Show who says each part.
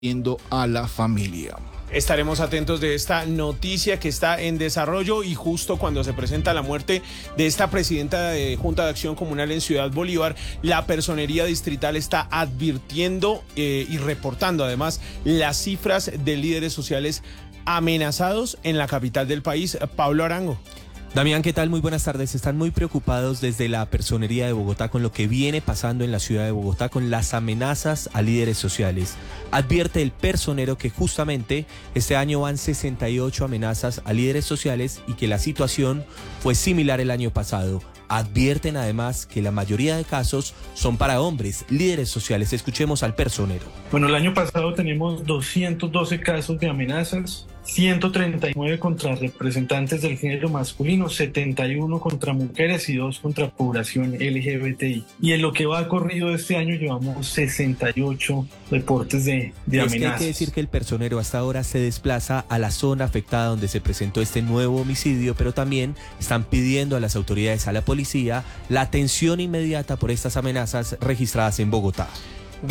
Speaker 1: yendo a la familia.
Speaker 2: Estaremos atentos de esta noticia que está en desarrollo y justo cuando se presenta la muerte de esta presidenta de Junta de Acción Comunal en Ciudad Bolívar, la Personería Distrital está advirtiendo y reportando además las cifras de líderes sociales amenazados en la capital del país. Pablo Arango.
Speaker 3: Damián, ¿qué tal? Muy buenas tardes. Están muy preocupados desde la Personería de Bogotá con lo que viene pasando en la ciudad de Bogotá con las amenazas a líderes sociales. Advierte el personero que justamente este año van 68 amenazas a líderes sociales y que la situación fue similar el año pasado. Advierten además que la mayoría de casos son para hombres, líderes sociales. Escuchemos al personero.
Speaker 4: Bueno, el año pasado tenemos 212 casos de amenazas, 139 contra representantes del género masculino, 71 contra mujeres y 2 contra población LGBTI. Y en lo que va corrido este año llevamos 68 reportes de amenazas.
Speaker 3: Que hay que decir que el personero hasta ahora se desplaza a la zona afectada donde se presentó este nuevo homicidio, pero también están pidiendo a las autoridades, a la policía, la atención inmediata por estas amenazas registradas en Bogotá.